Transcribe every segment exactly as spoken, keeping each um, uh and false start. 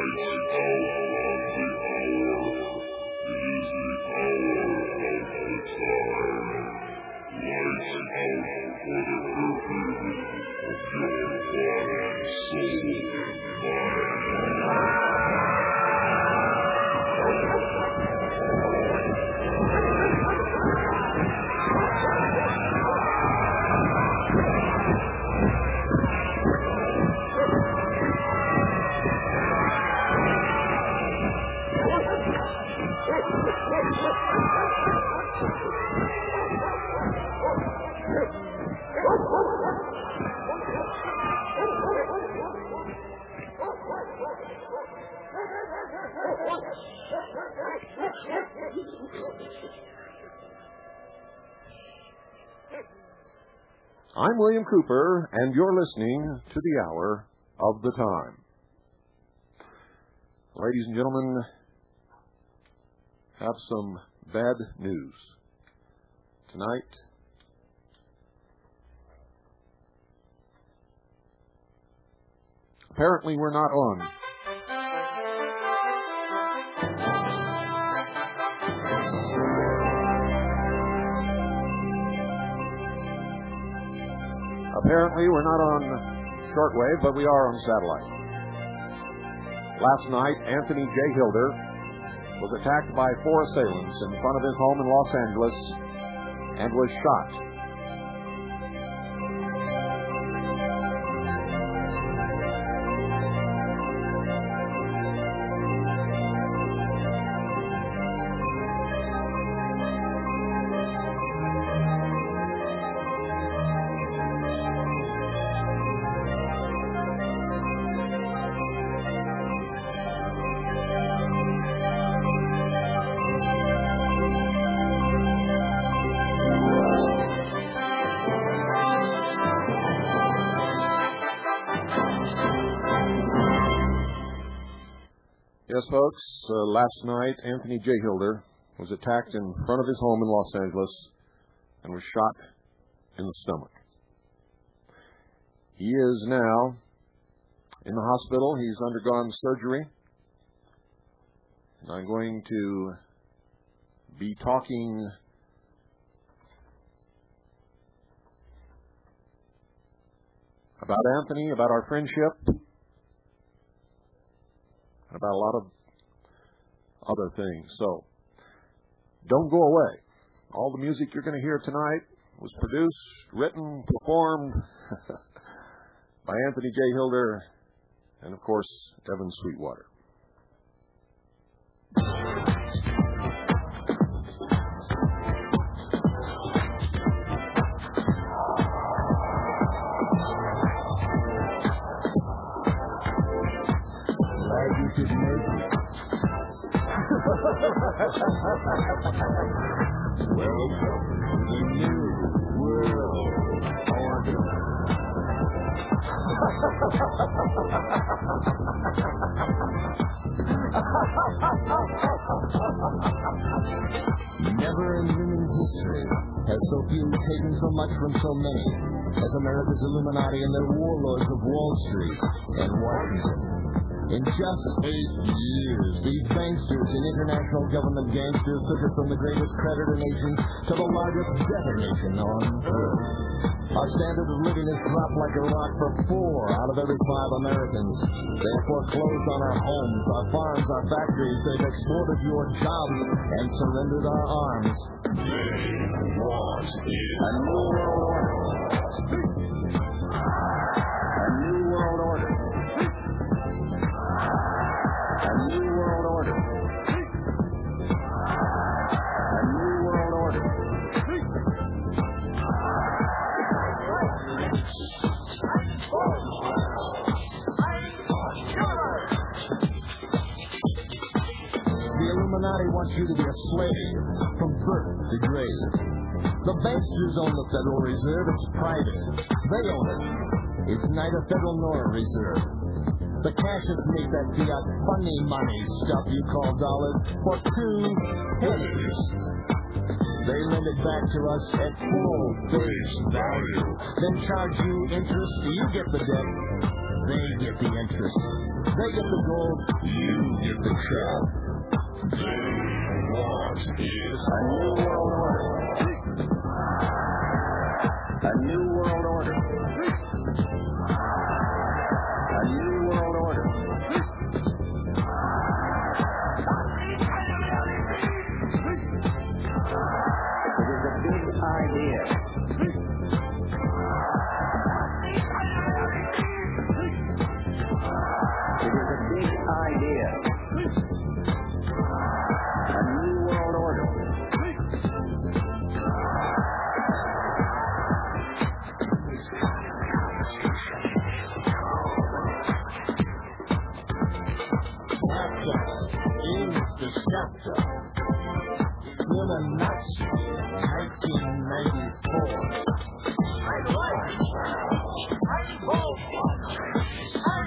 I'm William Cooper, and you're listening to the Hour of the Time. Ladies and gentlemen, have some bad news. Tonight, apparently we're not on. Apparently, we're not on shortwave, but we are on satellite. Last night, Anthony J. Hilder was attacked by four assailants in front of his home in Los Angeles and was shot. Yes, folks, uh, last night, Anthony J. Hilder was attacked in front of his home in Los Angeles and was shot in the stomach. He is now in the hospital. He's undergone surgery. And I'm going to be talking about Anthony, about our friendship, about a lot of other things. So, don't go away. All the music you're going to hear tonight was produced, written, performed by Anthony J. Hilder and, of course, Evan Sweetwater. Welcome to the new world order. Never in human history has so few taken so much from so many as America's Illuminati and their warlords of Wall Street and Washington. In just eight years, these banksters and international government gangsters took us from the greatest creditor nation to the largest debtor nation on earth. Our standard of living has dropped like a rock for four out of every five Americans. They have foreclosed on our homes, our farms, our factories. They've exported your jobs and surrendered our arms. They want a new world order. A new world order. A new world order. A new world order. The Illuminati wants you to be a slave from birth to grave. The banksters own the Federal Reserve. It's private. They own it. It's neither federal nor a reserve. The cashiers make that fiat funny money stuff you call dollars for two pennies. They lend it back to us at full face value. Then charge you interest. You get the debt. They get the interest. They get the gold, you get the crowd. They want is a new world order. A new world order. A new world order. It is a big idea. It is a big idea. A new world order. Chapter is the chapter. Illuminati, nineteen ninety-four. I like it. I vote. I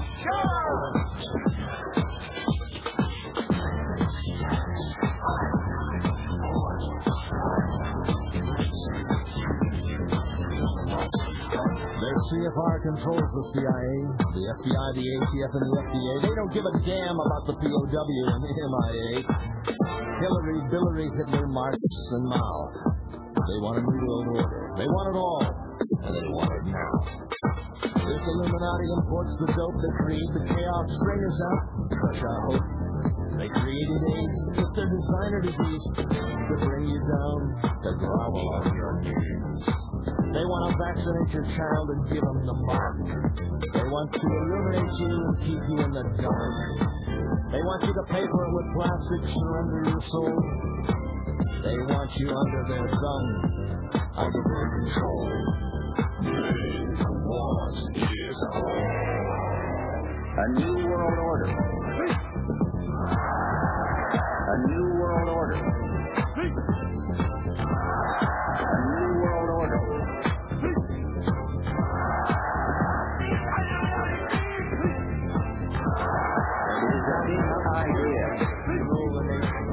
C F R controls the C I A, the F B I, the A T F, and the F D A. They don't give a damn about the P O W and the M I A. Hillary, Billary, Hitler, Marx, and Mao. They want a new world order. They want it all, and they want it now. This Illuminati imports the dope. They create the chaos, string us out, crush our hope. They created AIDS. It's their designer disease to bring you down, to grovel on your knees. They want to vaccinate your child and give them the mark. They want to illuminate you and keep you in the dark. They want you to pay for it with plastic, surrender your soul. They want you under their thumb, under their control. They want is a new world order. A new world order. A new world order. It is a big idea. Rule the nation.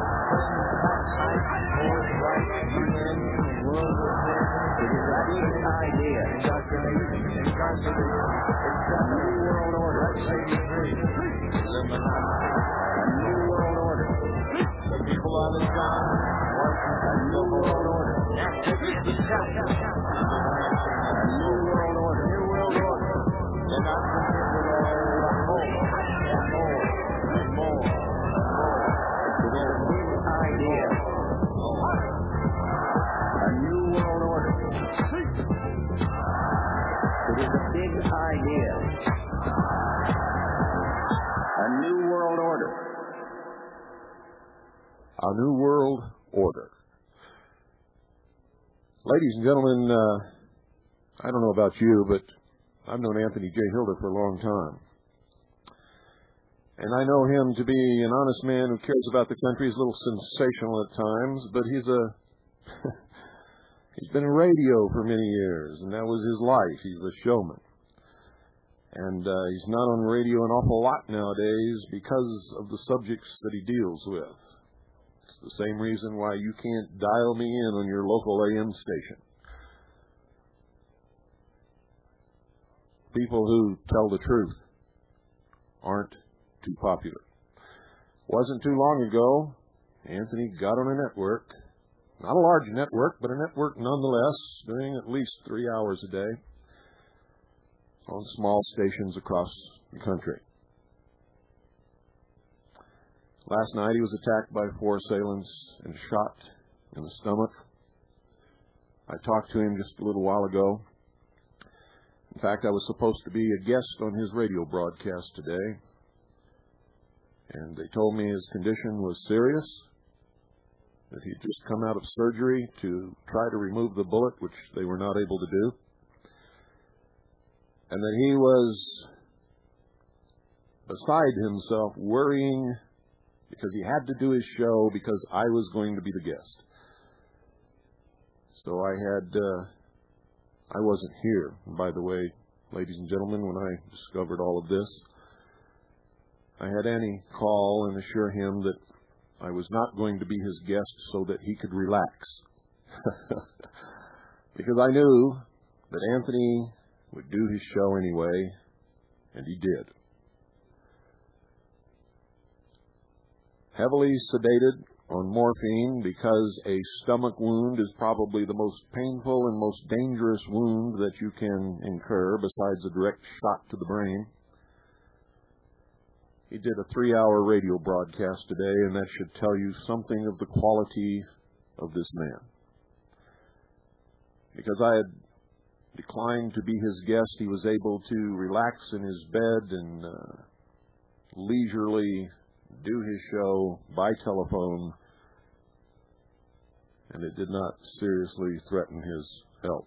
It is a big idea. Indoctrination. Incarceration. It's a new world order. eighty-three. Illuminati. A new world order. The people on the ground. A new world order. A new world order. New world order. They're not concerned with all the more and more and more and more. It is a big idea. A new world order. It is a big idea. A new world order. A new world order. Ladies and gentlemen, uh, I don't know about you, but I've known Anthony J. Hilder for a long time. And I know him to be an honest man who cares about the country. He's a little sensational at times, but he's a he's been in radio for many years, and that was his life. He's a showman. And uh, he's not on radio an awful lot nowadays because of the subjects that he deals with. It's the same reason why you can't dial me in on your local A M station. People who tell the truth aren't too popular. Wasn't too long ago, Anthony got on a network, not a large network, but a network nonetheless, doing at least three hours a day on small stations across the country. Last night he was attacked by four assailants and shot in the stomach. I talked to him just a little while ago. In fact, I was supposed to be a guest on his radio broadcast today, and they told me his condition was serious, that he'd just come out of surgery to try to remove the bullet, which they were not able to do, and that he was beside himself worrying because he had to do his show because I was going to be the guest. So I had, uh, I wasn't here, by the way, ladies and gentlemen, when I discovered all of this. I had Annie call and assure him that I was not going to be his guest so that he could relax. Because I knew that Anthony would do his show anyway, and he did. heavily sedated on morphine because a stomach wound is probably the most painful and most dangerous wound that you can incur besides a direct shot to the brain. He did a three-hour radio broadcast today, and that should tell you something of the quality of this man. Because I had declined to be his guest, he was able to relax in his bed and uh, leisurely do his show by telephone, and it did not seriously threaten his health.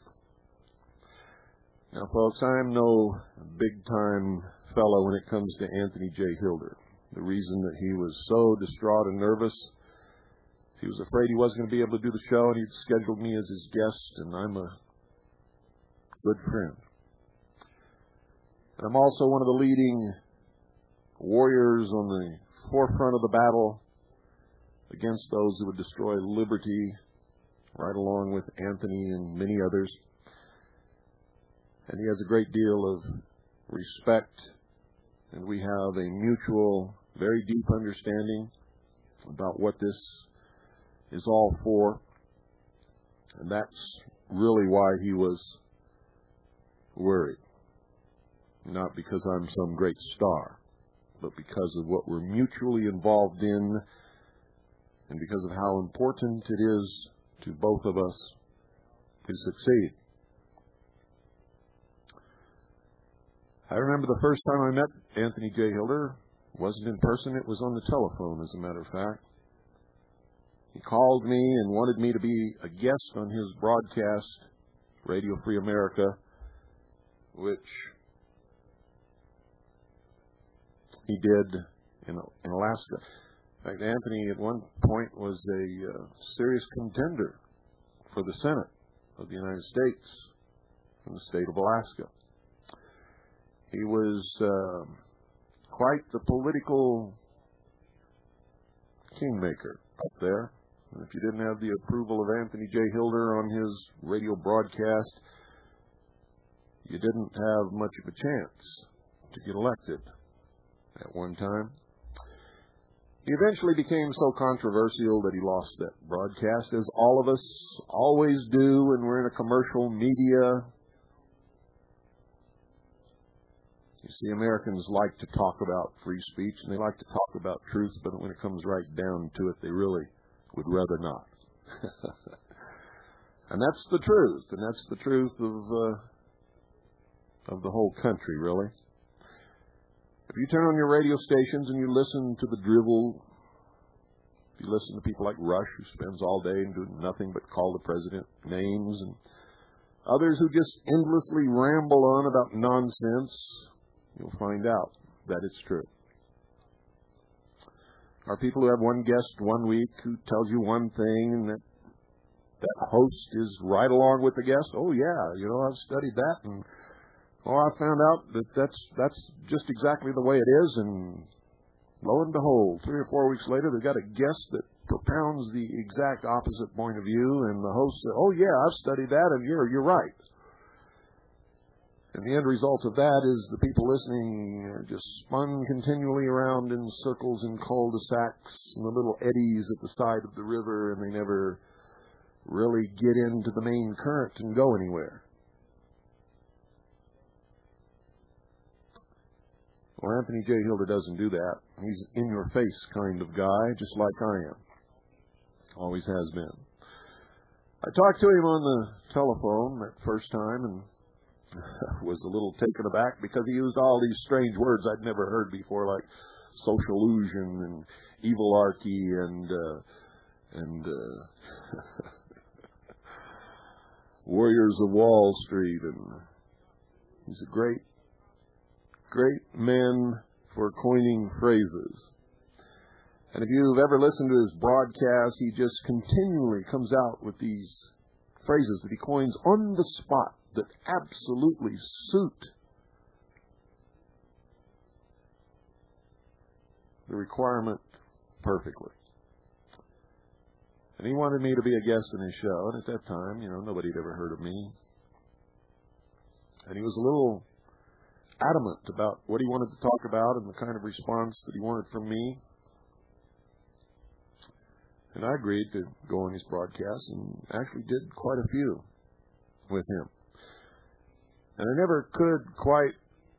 Now, folks, I'm no big-time fellow when it comes to Anthony J. Hilder. The reason that he was so distraught and nervous, he was afraid he wasn't going to be able to do the show, and he'd scheduled me as his guest, and I'm a good friend. And I'm also one of the leading warriors on the forefront of the battle against those who would destroy liberty, right along with Anthony and many others. And he has a great deal of respect, and we have a mutual, very deep understanding about what this is all for. And that's really why he was worried. Not because I'm some great star, but because of what we're mutually involved in and because of how important it is to both of us to succeed. I remember the first time I met Anthony J. Hilder. It wasn't in person, it was on the telephone, as a matter of fact. He called me and wanted me to be a guest on his broadcast, Radio Free America, which he did in, in Alaska. In fact, Anthony at one point was a uh, serious contender for the Senate of the United States in the state of Alaska. He was uh, quite the political kingmaker up there. And if you didn't have the approval of Anthony J. Hilder on his radio broadcast, you didn't have much of a chance to get elected at one time. He eventually became so controversial that he lost that broadcast, as all of us always do when we're in a commercial media. You see, Americans like to talk about free speech, and they like to talk about truth, but when it comes right down to it, they really would rather not. And that's the truth, and that's the truth of uh, of the whole country, really. If you turn on your radio stations and you listen to the drivel, if you listen to people like Rush, who spends all day and doing nothing but call the president names, and others who just endlessly ramble on about nonsense, you'll find out that it's true. Are people who have one guest one week who tells you one thing and that that host is right along with the guest? Oh, yeah, you know, I've studied that, and oh, I found out that that's that's just exactly the way it is, and lo and behold, three or four weeks later, they've got a guest that propounds the exact opposite point of view, and the host says, oh, yeah, I've studied that, and you're you're right. And the end result of that is the people listening are just spun continually around in circles in cul-de-sacs and the little eddies at the side of the river, and they never really get into the main current and go anywhere. Well, Anthony J. Hilder doesn't do that. He's an in-your-face kind of guy, just like I am. Always has been. I talked to him on the telephone that first time and was a little taken aback because he used all these strange words I'd never heard before, like social illusion and evilarchy and uh, and uh, warriors of Wall Street. And he's a great, great man for coining phrases. And if you've ever listened to his broadcast, he just continually comes out with these phrases that he coins on the spot that absolutely suit the requirement perfectly. And he wanted me to be a guest in his show, and at that time, you know, nobody had ever heard of me. And he was a little adamant about what he wanted to talk about and the kind of response that he wanted from me. And I agreed to go on his broadcast and actually did quite a few with him. And I never could quite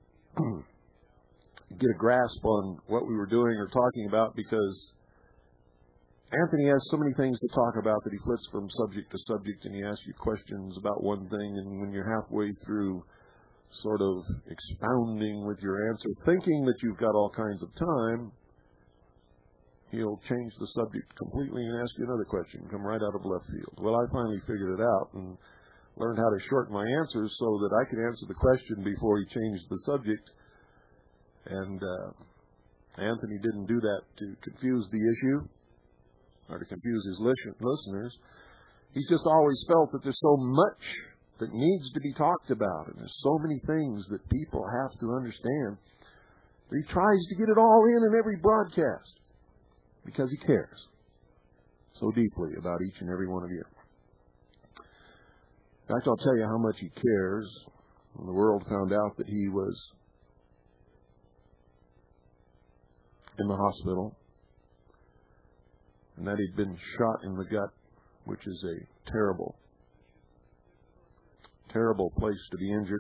get a grasp on what we were doing or talking about because Anthony has so many things to talk about that he flits from subject to subject, and he asks you questions about one thing, and when you're halfway through sort of expounding with your answer, thinking that you've got all kinds of time, he'll change the subject completely and ask you another question, come right out of left field. Well, I finally figured it out and learned how to shorten my answers so that I could answer the question before he changed the subject. And uh, Anthony didn't do that to confuse the issue or to confuse his listeners. He's just always felt that there's so much that needs to be talked about, and there's so many things that people have to understand that he tries to get it all in in every broadcast because he cares so deeply about each and every one of you. In fact, I'll tell you how much he cares. When the world found out that he was in the hospital and that he'd been shot in the gut, which is a terrible, terrible place to be injured.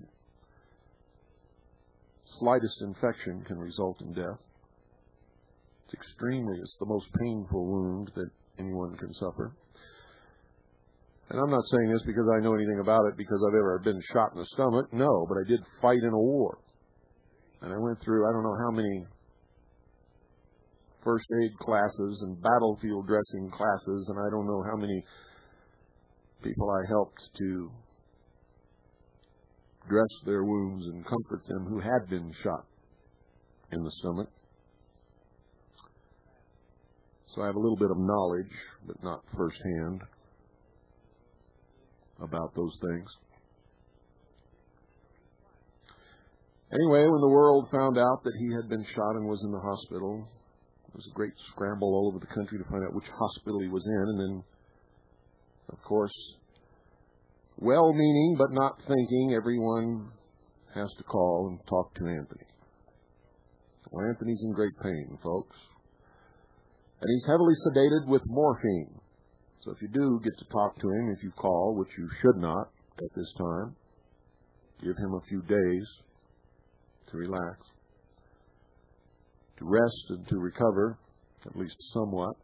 Slightest infection can result in death. It's extremely, it's the most painful wound that anyone can suffer. And I'm not saying this because I know anything about it because I've ever been shot in the stomach. No, but I did fight in a war. And I went through, I don't know how many first aid classes and battlefield dressing classes, and I don't know how many people I helped to dress their wounds and comfort them who had been shot in the stomach. So I have a little bit of knowledge, but not firsthand, about those things. Anyway, when the world found out that he had been shot and was in the hospital, there was a great scramble all over the country to find out which hospital he was in. And then, of course, well-meaning but not thinking, everyone has to call and talk to Anthony. Well, Anthony's in great pain, folks. And he's heavily sedated with morphine. So if you do get to talk to him, if you call, which you should not at this time, give him a few days to relax, to rest and to recover, at least somewhat.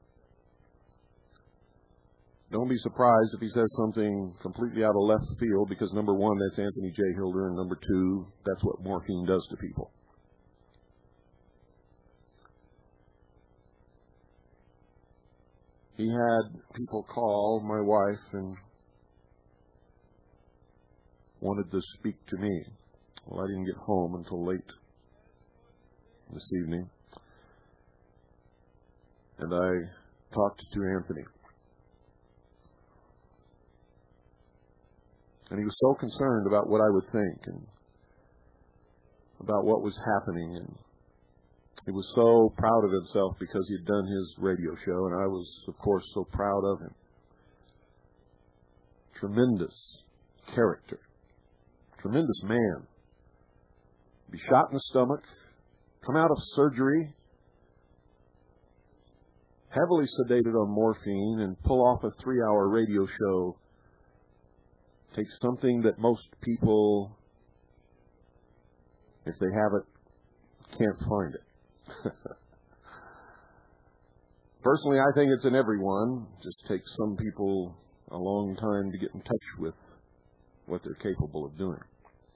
Don't be surprised if he says something completely out of left field, because number one, that's Anthony J. Hilder, and number two, that's what morphine does to people. He had people call my wife and wanted to speak to me. Well, I didn't get home until late this evening, and I talked to Anthony. And he was so concerned about what I would think and about what was happening, and he was so proud of himself because he had done his radio show, and I was, of course, so proud of him. Tremendous character. Tremendous man. Be shot in the stomach, come out of surgery, heavily sedated on morphine, and pull off a three-hour radio show. Takes something that most people, if they have it, can't find it. Personally, I think it's in everyone. It just takes some people a long time to get in touch with what they're capable of doing.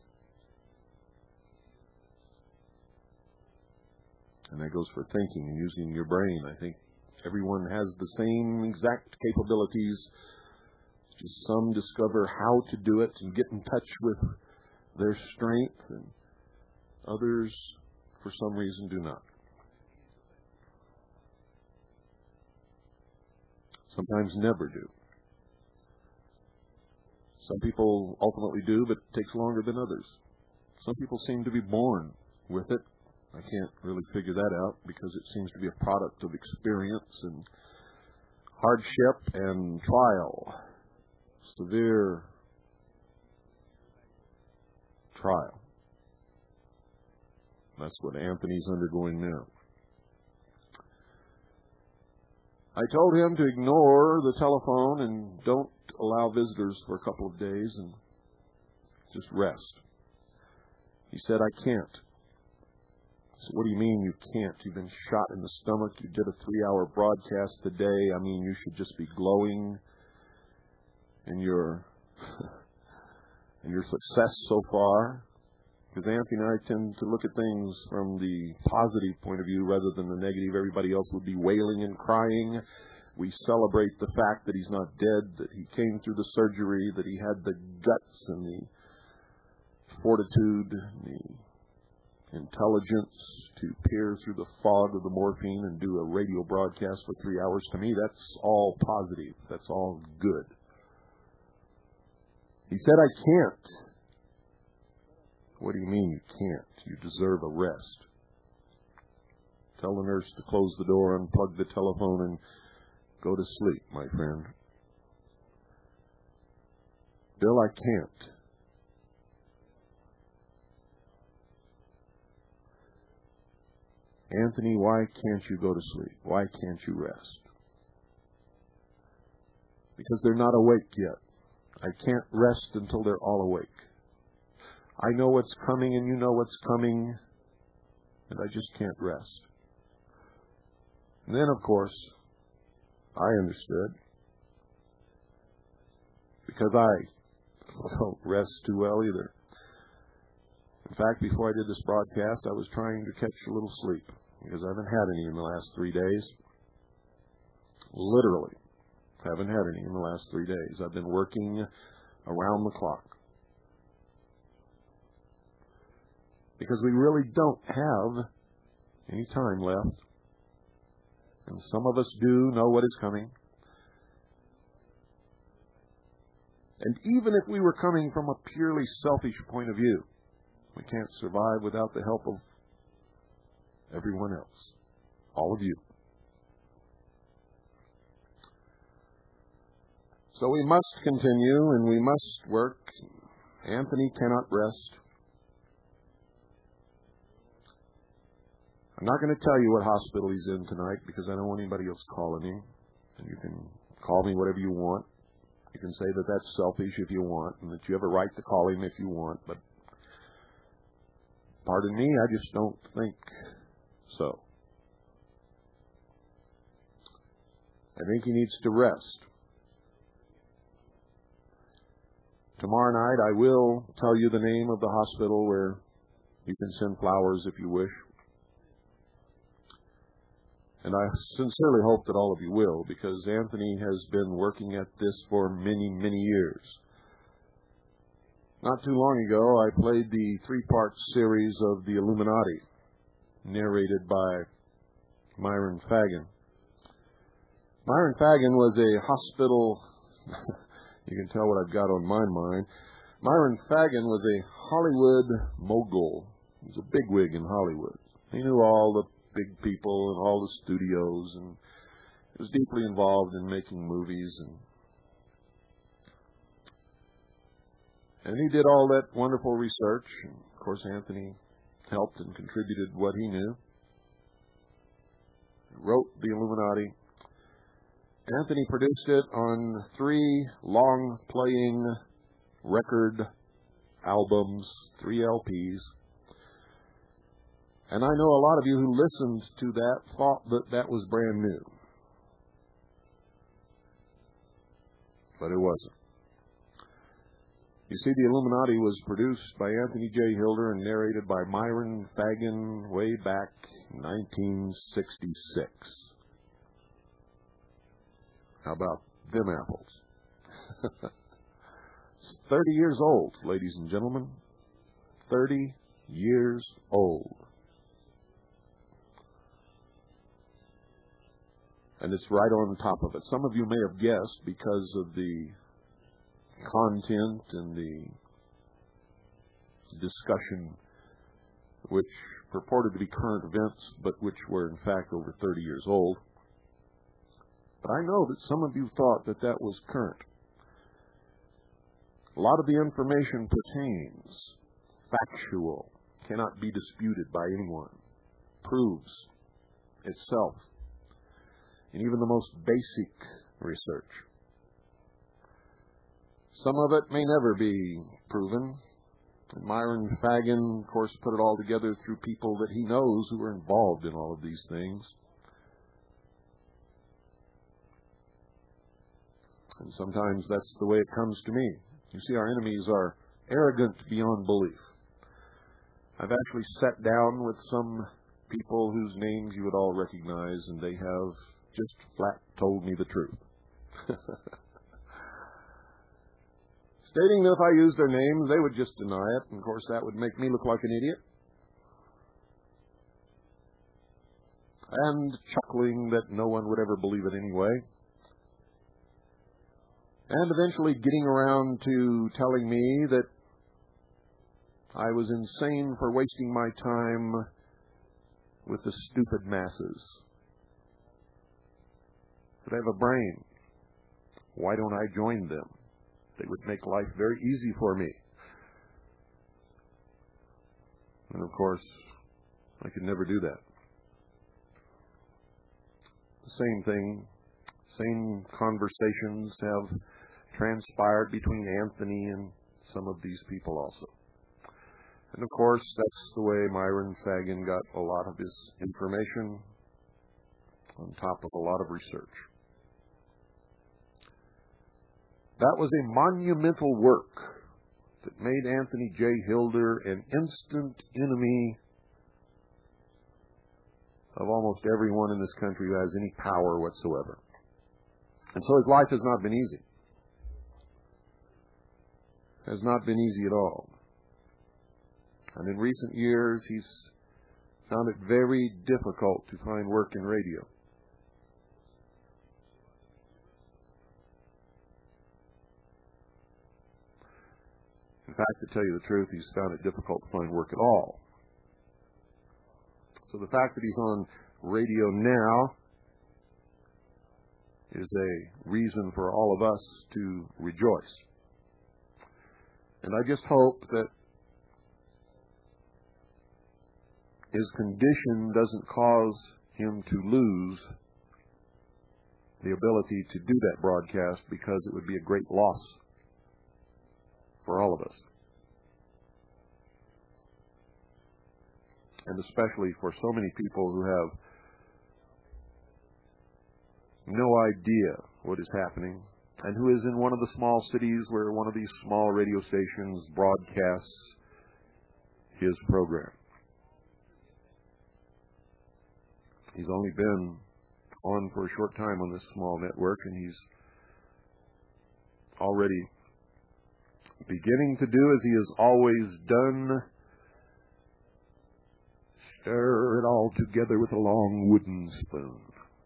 And that goes for thinking and using your brain. I think everyone has the same exact capabilities. Just some discover how to do it and get in touch with their strength, and others, for some reason, do not. Sometimes never do. Some people ultimately do, but it takes longer than others. Some people seem to be born with it. I can't really figure that out because it seems to be a product of experience and hardship and trial. Severe trial. That's what Anthony's undergoing now. I told him to ignore the telephone and don't allow visitors for a couple of days and just rest. He said, I can't. I said, what do you mean you can't? You've been shot in the stomach. You did a three-hour broadcast today. I mean, you should just be glowing in your, in your success so far. Because Anthony and I tend to look at things from the positive point of view rather than the negative. Everybody else would be wailing and crying. We celebrate the fact that he's not dead, that he came through the surgery, that he had the guts and the fortitude and the intelligence to peer through the fog of the morphine and do a radio broadcast for three hours. To me, that's all positive. That's all good. He said, I can't. What do you mean you can't? You deserve a rest. Tell the nurse to close the door, unplug the telephone, and go to sleep, my friend. Bill, I can't. Anthony, why can't you go to sleep? Why can't you rest? Because they're not awake yet. I can't rest until they're all awake. I know what's coming and you know what's coming, and I just can't rest. And then, of course, I understood. Because I don't rest too well either. In fact, before I did this broadcast, I was trying to catch a little sleep because I haven't had any in the last three days. Literally, haven't had any in the last three days. I've been working around the clock. Because we really don't have any time left. And some of us do know what is coming. And even if we were coming from a purely selfish point of view, we can't survive without the help of everyone else. All of you. So we must continue and we must work. Anthony cannot rest. I'm not going to tell you what hospital he's in tonight because I don't want anybody else calling him. And you can call me whatever you want. You can say that that's selfish if you want and that you have a right to call him if you want. But pardon me, I just don't think so. I think he needs to rest. Tomorrow night I will tell you the name of the hospital where you can send flowers if you wish. And I sincerely hope that all of you will, because Anthony has been working at this for many, many years. Not too long ago, I played the three-part series of The Illuminati, narrated by Myron Fagan. Myron Fagan was a hospital... you can tell what I've got on my mind. Myron Fagan was a Hollywood mogul. He was a bigwig in Hollywood. He knew all the big people and all the studios, and he was deeply involved in making movies, and and he did all that wonderful research. And of course, Anthony helped and contributed what he knew. He wrote The Illuminati. Anthony produced it on three long-playing record albums, three L Ps. And I know a lot of you who listened to that thought that that was brand new. But it wasn't. You see, The Illuminati was produced by Anthony J. Hilder and narrated by Myron Fagan way back in nineteen sixty-six. How about them apples? It's thirty years old, ladies and gentlemen. thirty years old. And it's right on top of it. Some of you may have guessed because of the content and the discussion which purported to be current events, but which were in fact over thirty years old. But I know that some of you thought that that was current. A lot of the information pertains, factual, cannot be disputed by anyone, proves itself. in even the most basic research. Some of it may never be proven. And Myron Fagan, of course, put it all together through people that he knows who are involved in all of these things. And sometimes that's the way it comes to me. You see, our enemies are arrogant beyond belief. I've actually sat down with some people whose names you would all recognize, and they have just flat told me the truth. Stating that if I used their names, they would just deny it, and of course that would make me look like an idiot. And chuckling that no one would ever believe it anyway. And eventually getting around to telling me that I was insane for wasting my time with the stupid masses. That I have a brain. Why don't I join them? They would make life very easy for me. And of course, I could never do that. The same thing, same conversations have transpired between Anthony and some of these people also. And of course, that's the way Myron Fagan got a lot of his information, on top of a lot of research. That was a monumental work that made Anthony J. Hilder an instant enemy of almost everyone in this country who has any power whatsoever. And so his life has not been easy. Has not been easy at all. And in recent years, he's found it very difficult to find work in radio. In fact, to tell you the truth, he's found it difficult to find work at all. So the fact that he's on radio now is a reason for all of us to rejoice. And I just hope that his condition doesn't cause him to lose the ability to do that broadcast, because it would be a great loss for all of us. And especially for so many people who have no idea what is happening, and who is in one of the small cities where one of these small radio stations broadcasts his program. He's only been on for a short time on this small network, and he's already beginning to do as he has always done: stir it all together with a long wooden spoon.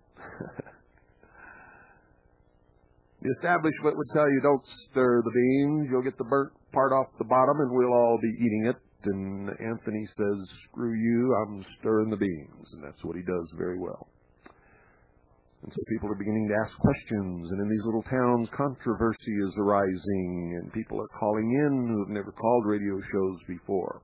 The establishment would tell you, don't stir the beans, you'll get the burnt part off the bottom and we'll all be eating it. And Anthony says, screw you, I'm stirring the beans. And that's what he does very well. And so people are beginning to ask questions, and in these little towns, controversy is arising, and people are calling in who have never called radio shows before.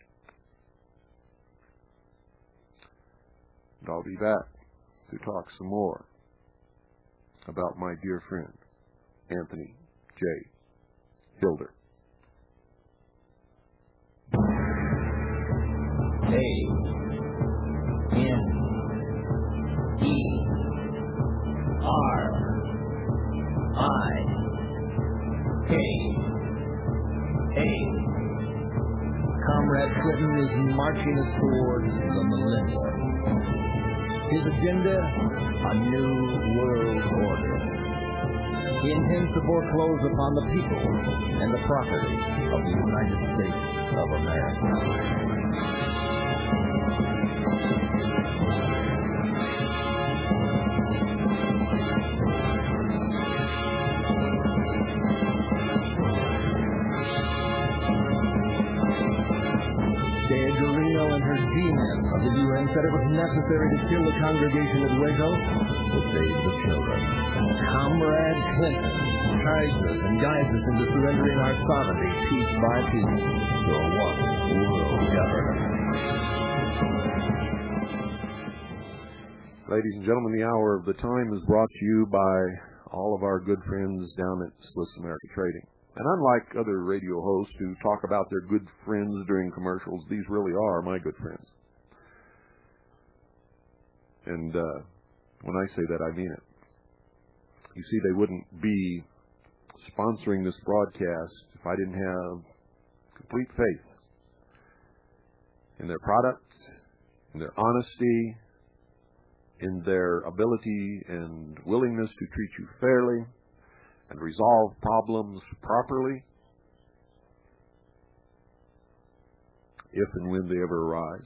And I'll be back to talk some more about my dear friend, Anthony J. Hilder. A N E R I K A. Comrade Clinton is marching us towards the millennium. His agenda, a new world order. He intends to foreclose upon the people and the property of the United States of America. Of the U N said it was necessary to kill the congregation at Waco to save the children. Comrade Clinton guides us and guides us into surrendering our sovereignty piece by piece to a one world government. Ladies and gentlemen, the hour of the time is brought to you by all of our good friends down at Swiss America Trading. And unlike other radio hosts who talk about their good friends during commercials, these really are my good friends. And uh, when I say that, I mean it. You see, they wouldn't be sponsoring this broadcast if I didn't have complete faith in their product, in their honesty, in their ability and willingness to treat you fairly and resolve problems properly, if and when they ever arise.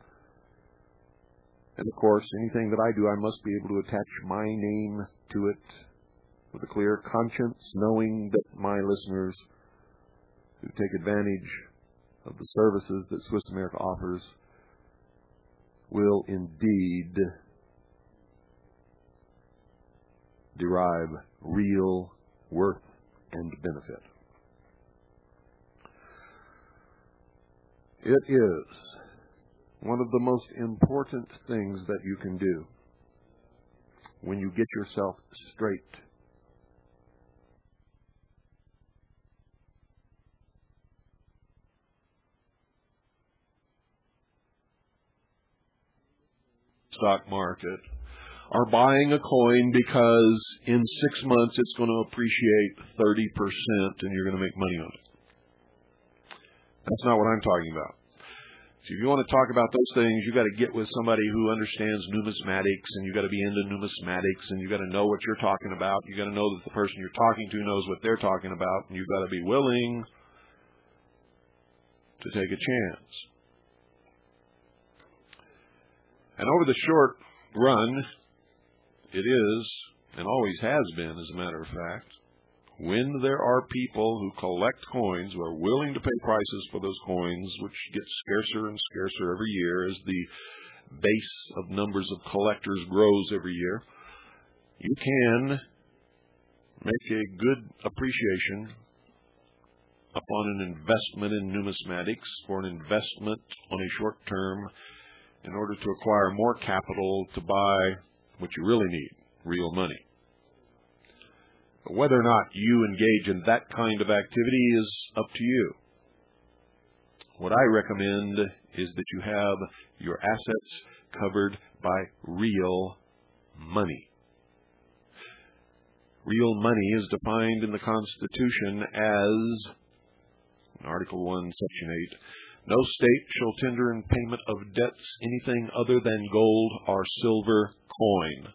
And of course, anything that I do, I must be able to attach my name to it with a clear conscience, knowing that my listeners who take advantage of the services that Swiss America offers will indeed derive real worth and benefit. It is one of the most important things that you can do when you get yourself straight. Stock market are buying a coin because in six months it's going to appreciate thirty percent and you're going to make money on it. That's not what I'm talking about. So if you want to talk about those things, you got to get with somebody who understands numismatics, and you got to be into numismatics, and you got to know what you're talking about. You got to know that the person you're talking to knows what they're talking about, and you've got to be willing to take a chance. And over the short run, it is, and always has been, as a matter of fact, when there are people who collect coins, who are willing to pay prices for those coins, which get scarcer and scarcer every year as the base of numbers of collectors grows every year, you can make a good appreciation upon an investment in numismatics or an investment on a short term in order to acquire more capital to buy what you really need, real money. But whether or not you engage in that kind of activity is up to you. What I recommend is that you have your assets covered by real money. Real money is defined in the Constitution as, in Article one, Section eight, no state shall tender in payment of debts anything other than gold or silver coin.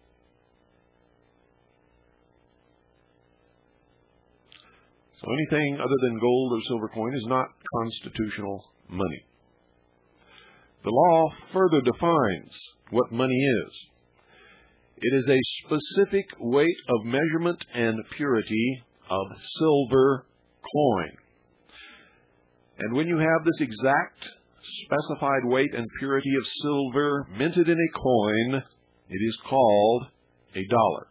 So anything other than gold or silver coin is not constitutional money. The law further defines what money is. It is a specific weight of measurement and purity of silver coin. And when you have this exact specified weight and purity of silver minted in a coin, it is called a dollar.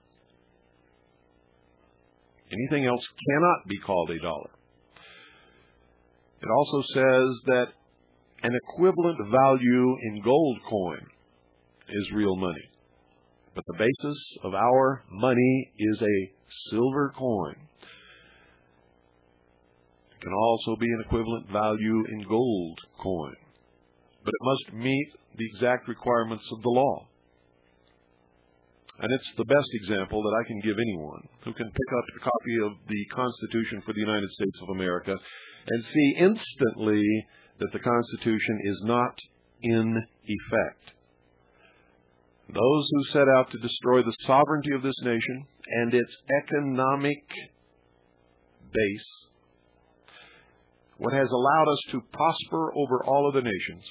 Anything else cannot be called a dollar. It also says that an equivalent value in gold coin is real money. But the basis of our money is a silver coin. It can also be an equivalent value in gold coin. But it must meet the exact requirements of the law. And it's the best example that I can give anyone who can pick up a copy of the Constitution for the United States of America and see instantly that the Constitution is not in effect. Those who set out to destroy the sovereignty of this nation and its economic base, what has allowed us to prosper over all other nations,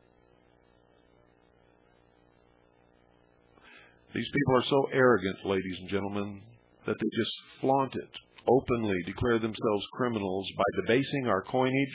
these people are so arrogant, ladies and gentlemen, that they just flaunt it, openly declare themselves criminals by debasing our coinage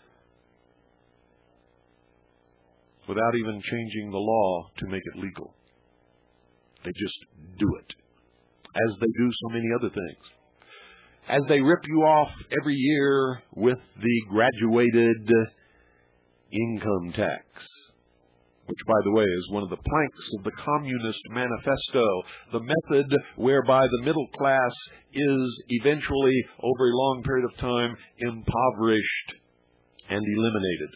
without even changing the law to make it legal. They just do it, as they do so many other things. As they rip you off every year with the graduated income tax. which, by the way, is one of the planks of the Communist Manifesto, the method whereby the middle class is eventually, over a long period of time, impoverished and eliminated.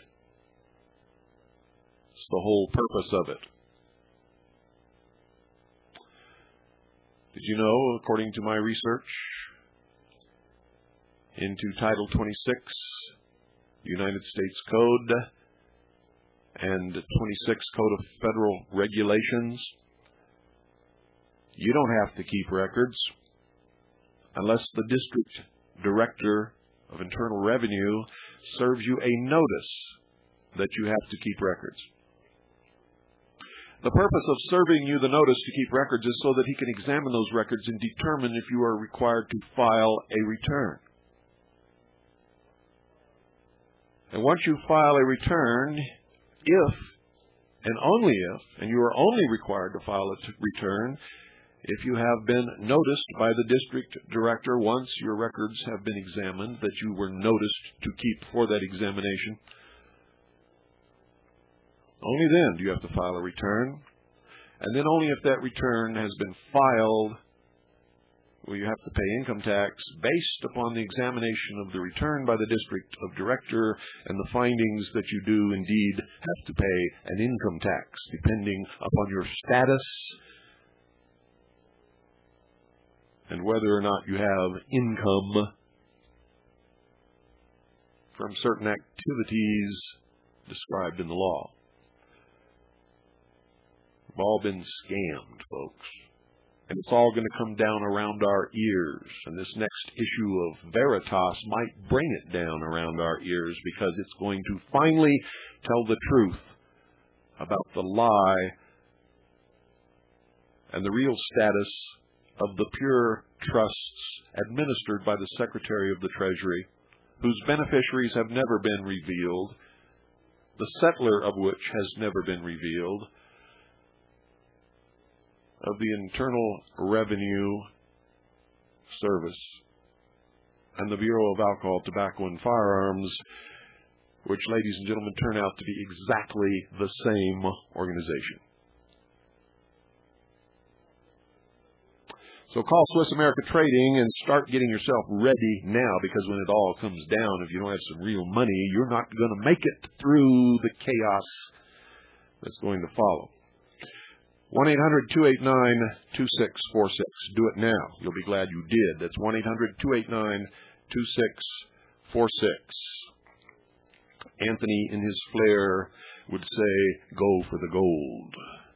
It's the whole purpose of it. Did you know, according to my research into Title twenty-six, United States Code, and twenty-six Code of Federal Regulations, you don't have to keep records unless the District Director of Internal Revenue serves you a notice that you have to keep records. The purpose of serving you the notice to keep records is so that he can examine those records and determine if you are required to file a return. And once you file a return, if, and only if, and you are only required to file a return, if you have been noticed by the district director once your records have been examined that you were noticed to keep for that examination, only then do you have to file a return. And then only if that return has been filed will you have to pay income tax based upon the examination of the return by the district of director and the findings that you do indeed have to pay an income tax depending upon your status and whether or not you have income from certain activities described in the law. We've all been scammed, folks. And it's all going to come down around our ears. And this next issue of Veritas might bring it down around our ears because it's going to finally tell the truth about the lie and the real status of the pure trusts administered by the Secretary of the Treasury, whose beneficiaries have never been revealed, the settler of which has never been revealed, of the Internal Revenue Service and the Bureau of Alcohol, Tobacco, and Firearms, which, ladies and gentlemen, turn out to be exactly the same organization. So call Swiss America Trading and start getting yourself ready now, because when it all comes down, if you don't have some real money, you're not going to make it through the chaos that's going to follow. one eight hundred two eight nine two six four six. Do it now. You'll be glad you did. That's one eight hundred two eight nine two six four six. Anthony, in his flair, would say, go for the gold.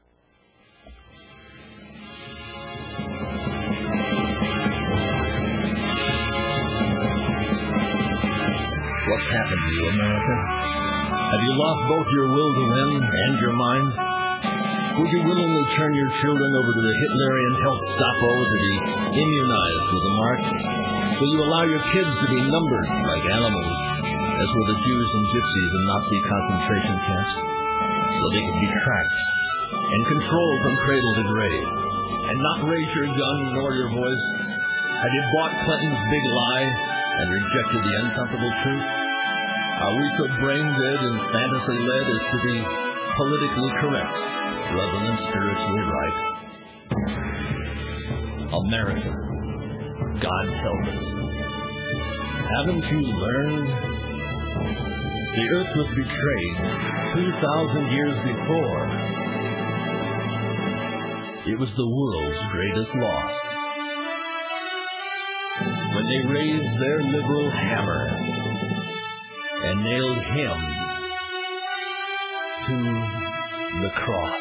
What's happened to you, America? Have you lost both your will to win and your mind? Would you willingly turn your children over to the Hitlerian health Stapo to be immunized with the mark? Will you allow your kids to be numbered like animals, as were the Jews and Gypsies in Nazi concentration camps, so they could be tracked and controlled from cradle to grave, and not raise your gun nor your voice? Have you bought Clinton's big lie and rejected the uncomfortable truth? Are we so brain-dead and fantasy-led as to be politically correct rather than spiritually right? America, God help us. Haven't you learned? The earth was betrayed two thousand years before. It was the world's greatest loss. When they raised their liberal hammer and nailed him to the cross.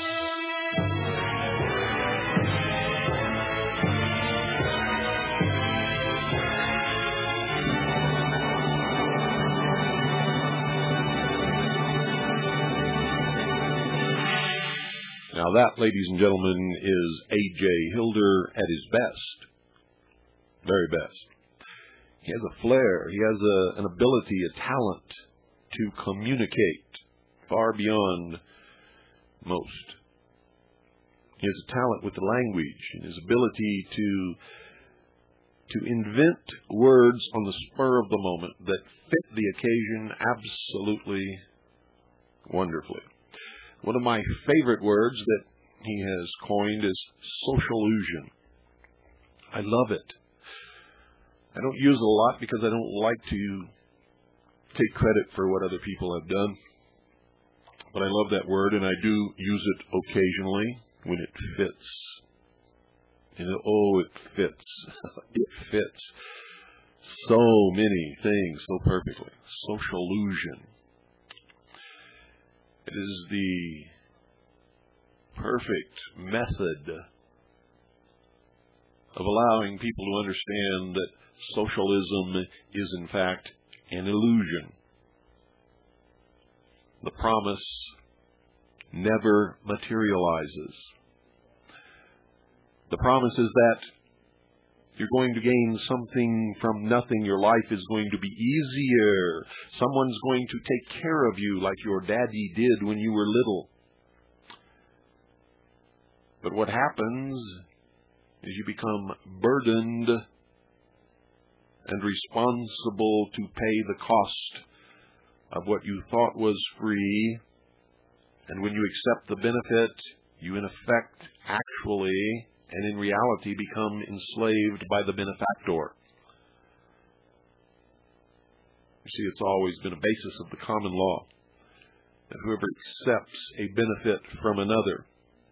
Now that, ladies and gentlemen, is A J Hilder at his best. Very best. He has a flair. He has a, an ability, a talent to communicate far beyond most. He has a talent with the language and his ability to to invent words on the spur of the moment that fit the occasion absolutely wonderfully. One of my favorite words that he has coined is socialusion. I love it. I don't use it a lot because I don't like to take credit for what other people have done. But I love that word, and I do use it occasionally when it fits. And it, oh, it fits. It fits so many things so perfectly. Socialusion. It is the perfect method of allowing people to understand that socialism is in fact an illusion. The promise never materializes. The promise is that you're going to gain something from nothing. Your life is going to be easier. Someone's going to take care of you like your daddy did when you were little. But what happens is you become burdened and responsible to pay the cost of what you thought was free. And when you accept the benefit, you in effect actually and in reality become enslaved by the benefactor. You see, it's always been a basis of the common law that whoever accepts a benefit from another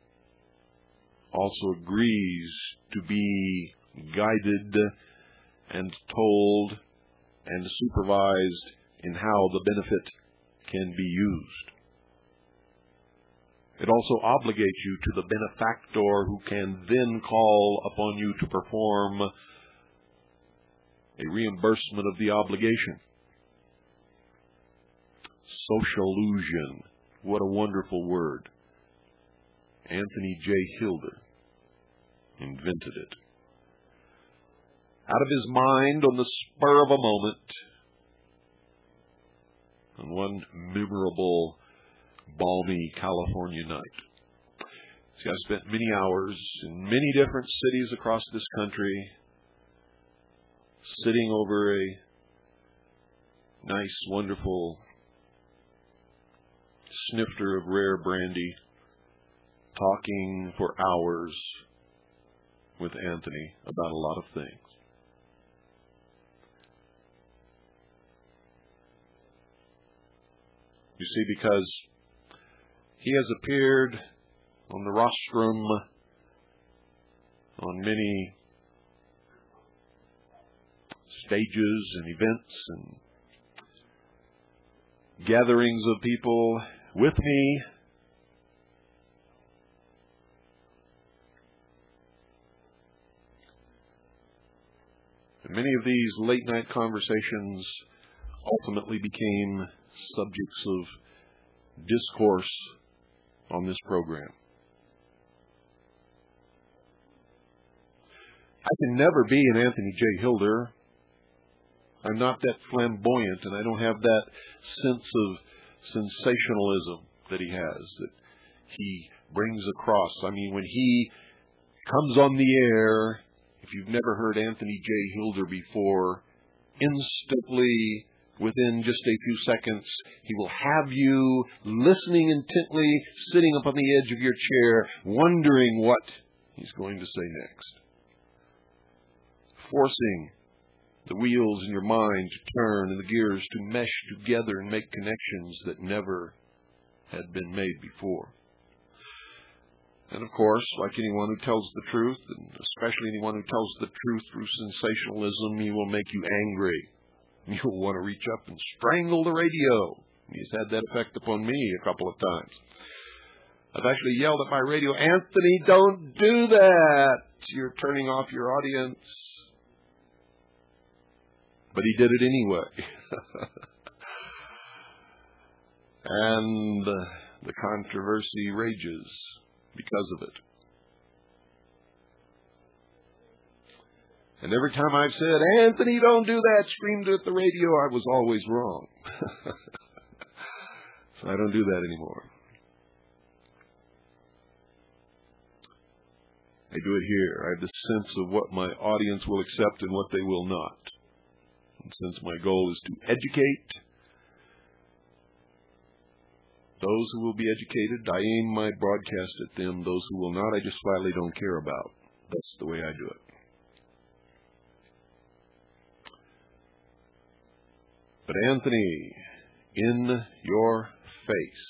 also agrees to be guided and told and supervised in how the benefit can be used. It also obligates you to the benefactor, who can then call upon you to perform a reimbursement of the obligation. Socialusion. What a wonderful word. Anthony J. Hilder invented it. Out of his mind, on the spur of a moment, on one memorable balmy California night. See, I spent many hours in many different cities across this country, sitting over a nice, wonderful snifter of rare brandy, talking for hours with Anthony about a lot of things. You see, because he has appeared on the rostrum on many stages and events and gatherings of people with me. And many of these late night conversations ultimately became subjects of discourse on this program. I can never be an Anthony J. Hilder. I'm not that flamboyant, and I don't have that sense of sensationalism that he has, that he brings across. I mean, when he comes on the air, if you've never heard Anthony J. Hilder before, instantly, within just a few seconds, he will have you listening intently, sitting up on the edge of your chair, wondering what he's going to say next. Forcing the wheels in your mind to turn and the gears to mesh together and make connections that never had been made before. And of course, like anyone who tells the truth, and especially anyone who tells the truth through sensationalism, he will make you angry. You'll want to reach up and strangle the radio. He's had that effect upon me a couple of times. I've actually yelled at my radio, "Anthony, don't do that. You're turning off your audience." But he did it anyway. And uh, the controversy rages because of it. And every time I've said, "Anthony, don't do that," screamed at the radio, I was always wrong. So I don't do that anymore. I do it here. I have the sense of what my audience will accept and what they will not. And since my goal is to educate, Those who will be educated, I aim my broadcast at them. Those who will not, I just flatly don't care about. That's the way I do it. But Anthony, in your face.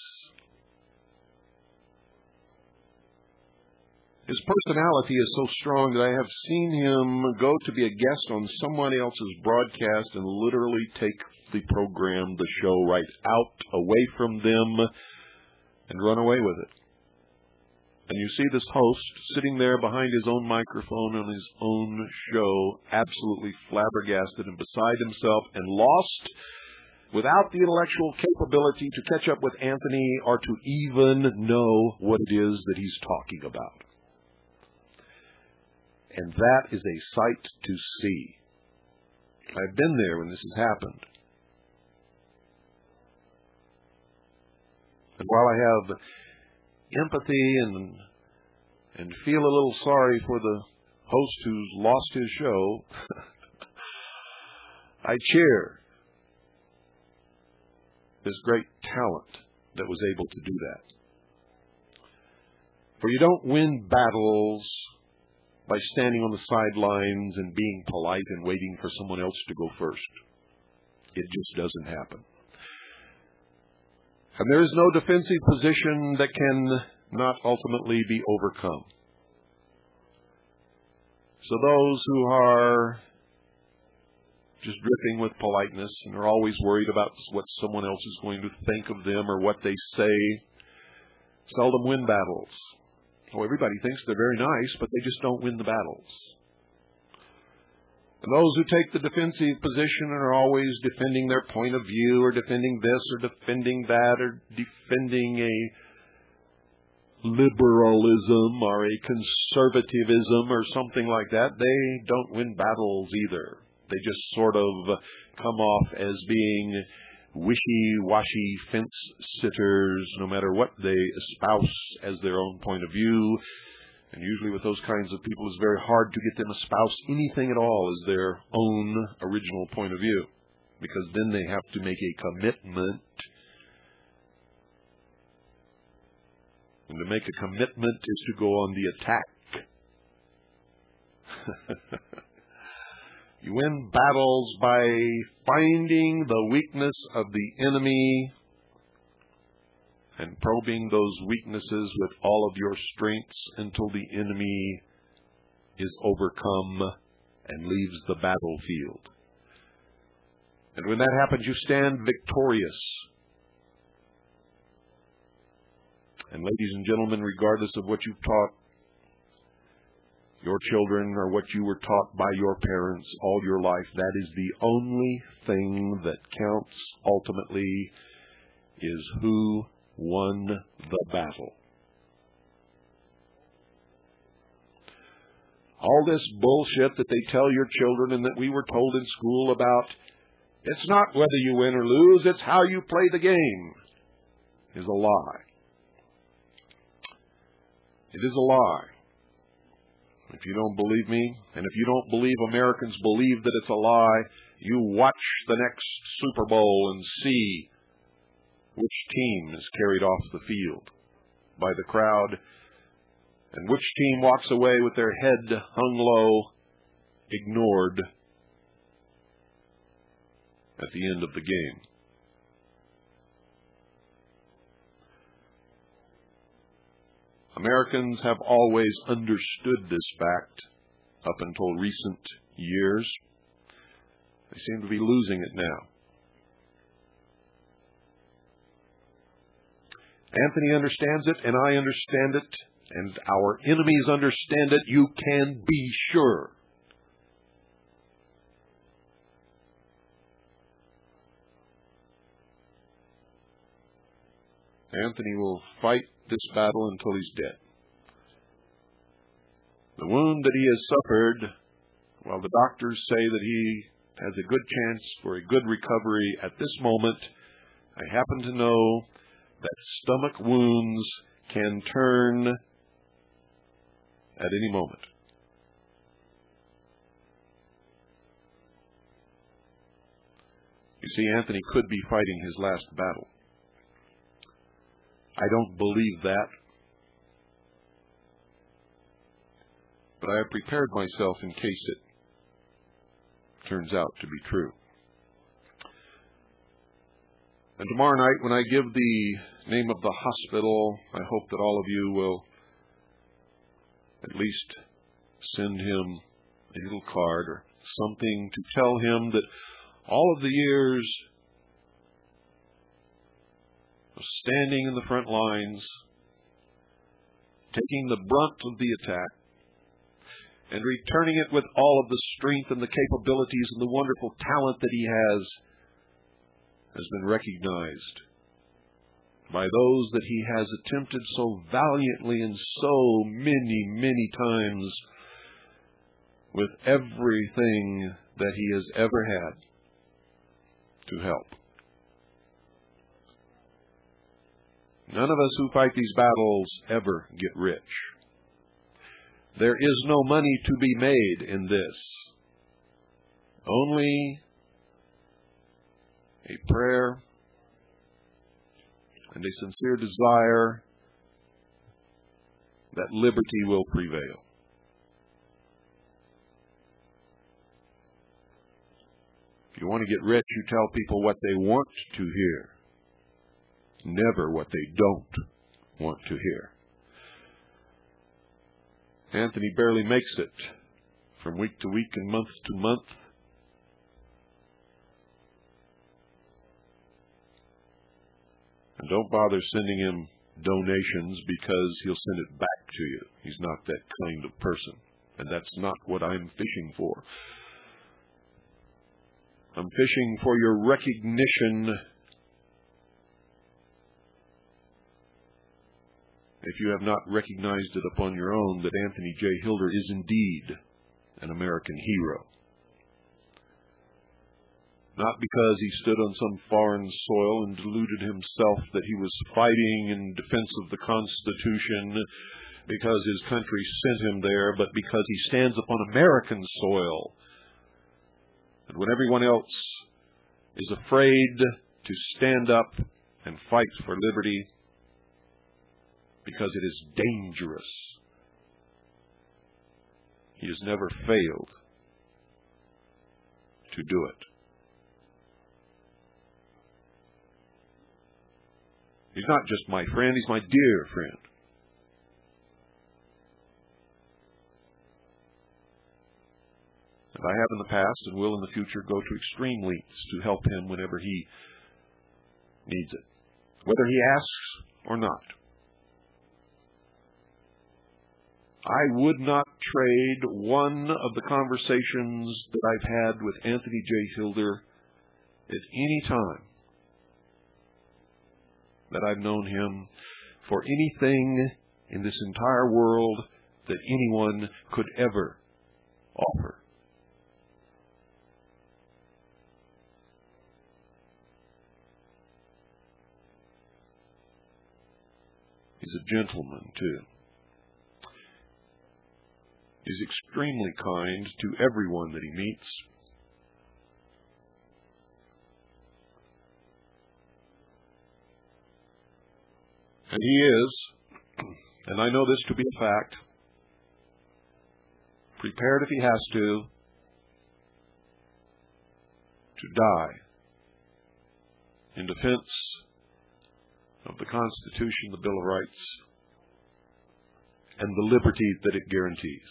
His personality is so strong that I have seen him go to be a guest on someone else's broadcast and literally take the program, the show, right out, away from them, and run away with it. And you see this host sitting there behind his own microphone on his own show, absolutely flabbergasted and beside himself and lost, without the intellectual capability to catch up with Anthony or to even know what it is that he's talking about. And that is a sight to see. I've been there when this has happened. And while I have empathy and and feel a little sorry for the host who's lost his show, I cheer this great talent that was able to do that. For you don't win battles by standing on the sidelines and being polite and waiting for someone else to go first. It just doesn't happen. And there is no defensive position that can not ultimately be overcome. So those who are just dripping with politeness and are always worried about what someone else is going to think of them or what they say seldom win battles. Oh, everybody thinks they're very nice, but they just don't win the battles. And those who take the defensive position and are always defending their point of view or defending this or defending that or defending a liberalism or a conservatism or something like that, they don't win battles either. They just sort of come off as being wishy-washy fence sitters, no matter what they espouse as their own point of view. And usually with those kinds of people, it's very hard to get them to espouse anything at all as their own original point of view, because then they have to make a commitment. And to make a commitment is to go on the attack. You win battles by finding the weakness of the enemy and probing those weaknesses with all of your strengths until the enemy is overcome and leaves the battlefield. And when that happens, you stand victorious. And ladies and gentlemen, regardless of what you've taught your children or what you were taught by your parents all your life, that is the only thing that counts ultimately, is who won the battle. All this bullshit that they tell your children and that we were told in school about, it's not whether you win or lose, it's how you play the game, is a lie. It is a lie. If you don't believe me, and if you don't believe Americans believe that it's a lie, you watch the next Super Bowl and see which team is carried off the field by the crowd and which team walks away with their head hung low, ignored at the end of the game. Americans have always understood this fact up until recent years. They seem to be losing it now. Anthony understands it, and I understand it, and our enemies understand it. You can be sure. Anthony will fight this battle until he's dead. The wound that he has suffered, while the doctors say that he has a good chance for a good recovery at this moment, I happen to know that stomach wounds can turn at any moment. You see, Anthony could be fighting his last battle. I don't believe that. But I have prepared myself in case it turns out to be true. And tomorrow night, when I give the name of the hospital, I hope that all of you will at least send him a little card or something to tell him that all of the years of standing in the front lines, taking the brunt of the attack, and returning it with all of the strength and the capabilities and the wonderful talent that he has, has been recognized by those that he has attempted so valiantly and so many, many times with everything that he has ever had to help. None of us who fight these battles ever get rich. There is no money to be made in this. Only a prayer and a sincere desire that liberty will prevail. If you want to get rich, you tell people what they want to hear, never what they don't want to hear. Anthony barely makes it from week to week and month to month. And don't bother sending him donations because he'll send it back to you. He's not that kind of person. And that's not what I'm fishing for. I'm fishing for your recognition. If you have not recognized it upon your own, that Anthony J. Hilder is indeed an American hero. Not because he stood on some foreign soil and deluded himself that he was fighting in defense of the Constitution because his country sent him there, but because he stands upon American soil. And when everyone else is afraid to stand up and fight for liberty because it is dangerous, he has never failed to do it. He's not just my friend, he's my dear friend. And I have in the past and will in the future go to extreme lengths to help him whenever he needs it, whether he asks or not. I would not trade one of the conversations that I've had with Anthony J. Hilder at any time that I've known him for anything in this entire world that anyone could ever offer. He's a gentleman, too. He's extremely kind to everyone that he meets. And he is, and I know this to be a fact, prepared if he has to, to die in defense of the Constitution, the Bill of Rights, and the liberty that it guarantees.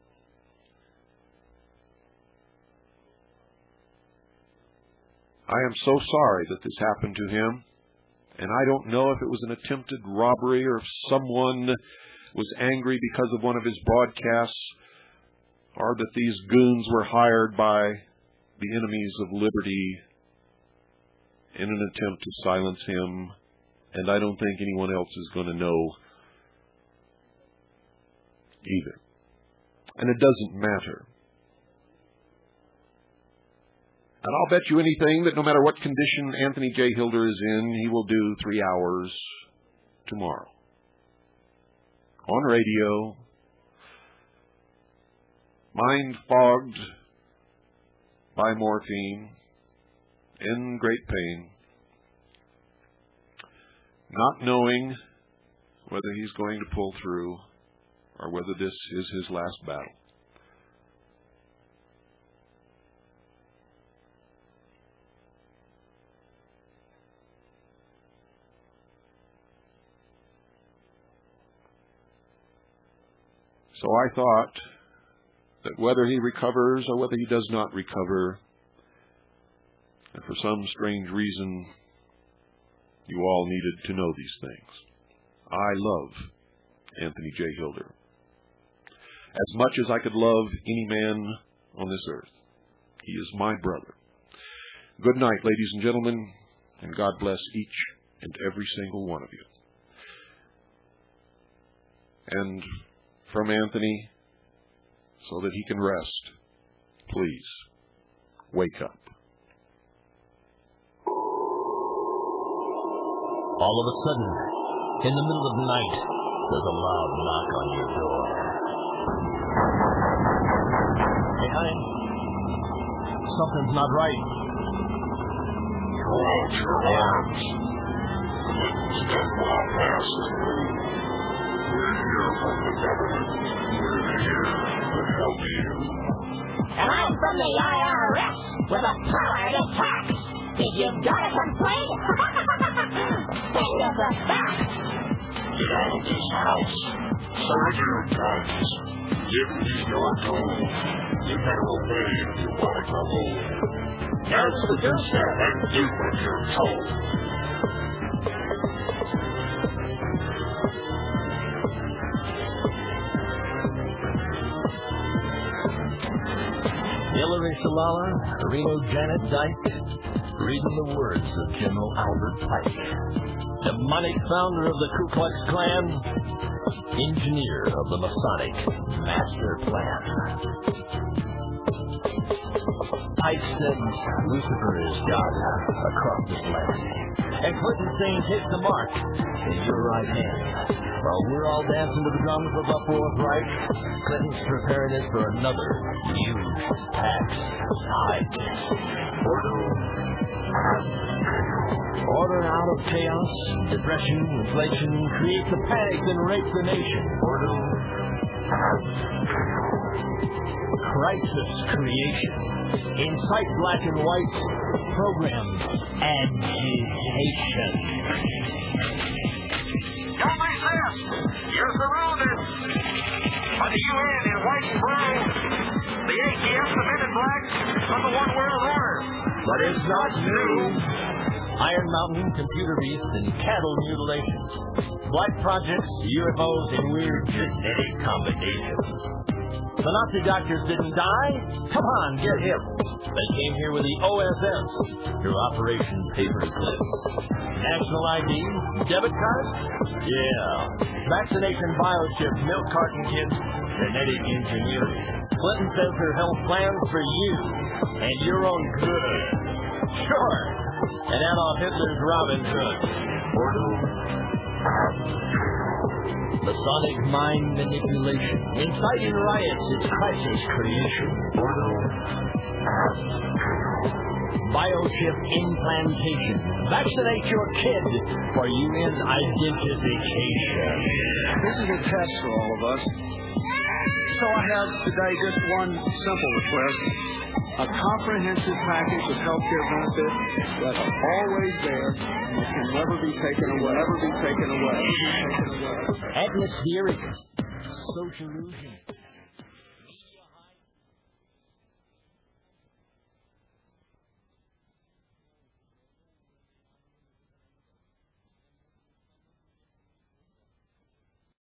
I am so sorry that this happened to him. And I don't know if it was an attempted robbery or if someone was angry because of one of his broadcasts, or that these goons were hired by the enemies of liberty in an attempt to silence him. And I don't think anyone else is going to know either. And it doesn't matter. And I'll bet you anything that no matter what condition Anthony J. Hilder is in, he will do three hours tomorrow. On radio, mind fogged by morphine, in great pain, not knowing whether he's going to pull through or whether this is his last battle. So I thought that whether he recovers or whether he does not recover, and for some strange reason, you all needed to know these things. I love Anthony J. Hilder as much as I could love any man on this earth. He is my brother. Good night, ladies and gentlemen, and God bless each and every single one of you. And from Anthony, so that he can rest, please wake up. All of a sudden, in the middle of the night, there's a loud knock on your door. Hey, honey, something's not right. Throw out your arms. Step out fast. We're here from the government. We're here to help you. And I'm from the I R S with a power to tax. If you've got a complaint, send us a fax. Get out of this house. Serve your guns. Give me your gold. You better obey if you want to come home. Now seduce them and do what you're told. Hillary Shalala, Reno Janet Dyke, reading the words of General Albert Pike, demonic founder of the Ku Klux Klan, engineer of the Masonic Master Plan. Pike said Lucifer is God across this land, and Clinton saying take the mark in your right hand. While we're all dancing to the drums of the Fourth Reich, Clinton's preparing it for another huge tax hike. Order out of chaos, depression, inflation, creates a panic and rapes the nation. Crisis creation. Incite black and white. Program agitation. Don't resist! You're surrounded! By the U N in white and brown, the A T F, the men in black, from the one world order. But it's not new. Iron Mountain, computer beasts, and cattle mutilations. Black projects, U F Os, and weird genetic combinations. The Nazi doctors didn't die? Come on, get hip. They came here with the O S S through Operation Paperclip. National I D? Debit card? Yeah. Vaccination biochip, milk carton kids, genetic engineering. Clinton says her health plans for you and your own good. Sure. And Adolf Hitler's Robin Hood. Masonic mind manipulation. Inciting riots is crisis creation. Biochip implantation. Vaccinate your kid for U N identification. This is a test for all of us. So I have today just one simple request. A comprehensive package of healthcare benefits that are always there and can never be taken away. Never be taken away. Atmospheric. Social illusion.